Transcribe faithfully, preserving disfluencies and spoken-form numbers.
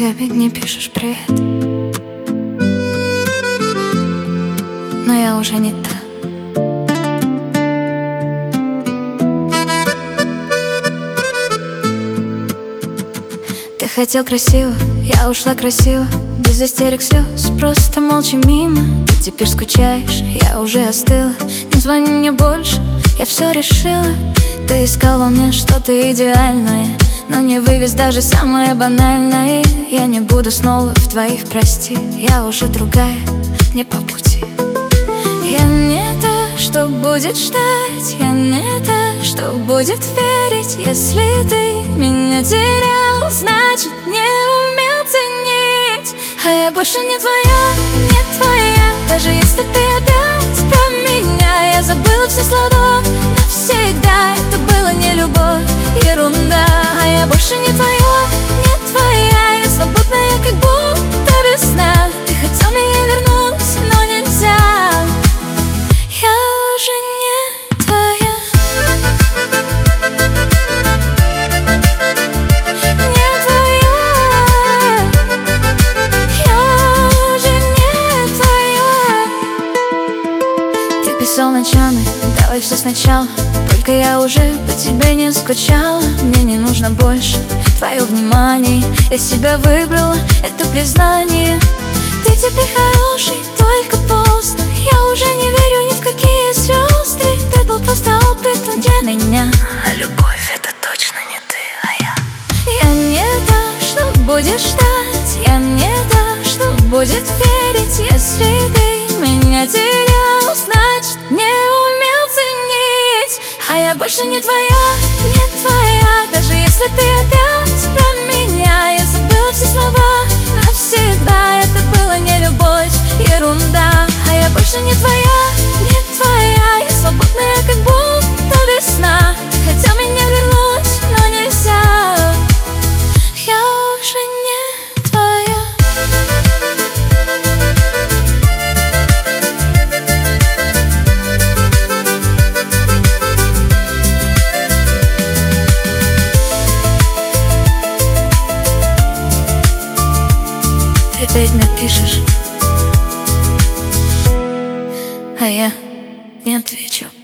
скайпе не пишешь привет, но я уже не та. Ты хотел красиво, я ушла красиво, без истерик, слез, просто молча мимо. Ты теперь скучаешь, я уже остыла. Не звони мне больше, я все решила. Ты искал во мне что-то идеальное, но не вывез даже самое банальное. Я не буду снова в твоих прости, я уже другая, не по пути. Я не та, что будет ждать, я не та, что будет верить. Если ты меня терял, значит не умел ценить. А я больше не твоя, не твоя. Даже если ты опять про меня, я забыла все слова навсегда. Это было не любовь, ерунда. А я больше не твоя, не твоя. Я свободная, как будто весна. Ты хотел меня вернуть, но нельзя. Я уже не твоя. Не твоя. Я уже не твоя. Ты писал ночами, давай все сначала. Только я уже по тебе не скучала. Мне не нужно больше твое внимание. Я себя выбрала, это признание. Ты теперь хороший, только поздно. Я уже не верю ни в какие звезды. Ты был просто опыт для меня. А любовь — это точно не ты, а я. Я не та, что будешь ждать. Я не та, что будет верить. Если ты меня терял, значит не умел ценить. А я больше не твоя, не твоя. Даже если ты опять про меня, я забыла все слова навсегда. Это было не любовь, ерунда. А я больше не твоя, не твоя. Я свободная, как будто весна. Ты хотел меня вернуть, но нельзя. Я уже не твоя. Ты опять напишешь, а я не отвечу.